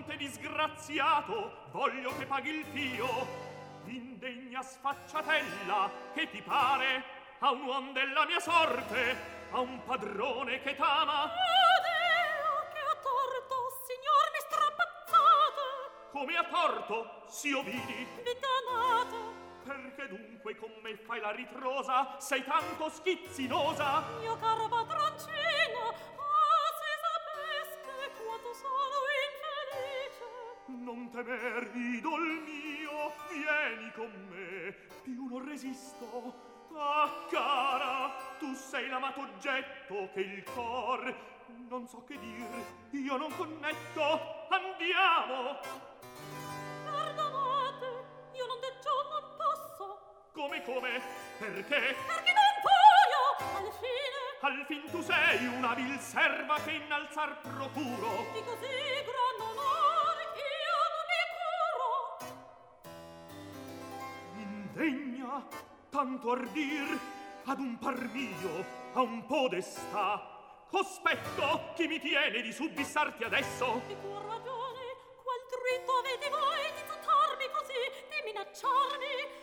amante disgraziato, voglio che paghi il fio. Indegna sfacciatella, che ti pare? A un uom della mia sorte, a un padrone che t'ama. Adeo, che ha torto, signor mi strapazzate. Come ha torto, s'io vidi? Vi danate. Perché dunque con me fai la ritrosa? Sei tanto schizzinosa? Mio caro padroncino, ah, se sapeste quanto sono infelice. Non temer, idol mio, vieni con me, più non resisto. Ah, cara, tu sei l'amato oggetto che il cor, non so che dir, io non connetto. Andiamo! Perdonate, io non deggio, non posso. Come? Perché? Perché non voglio, al fine. Al fin tu sei una vil serva che innalzar procuro. Di così gran onore io non mi curo. Indegna, tanto ardir, ad un par mio, a un podestà. Cospetto, chi mi tiene di subbissarti adesso? Di buon ragione, qual dritto avete voi di trattarmi così, di minacciarmi?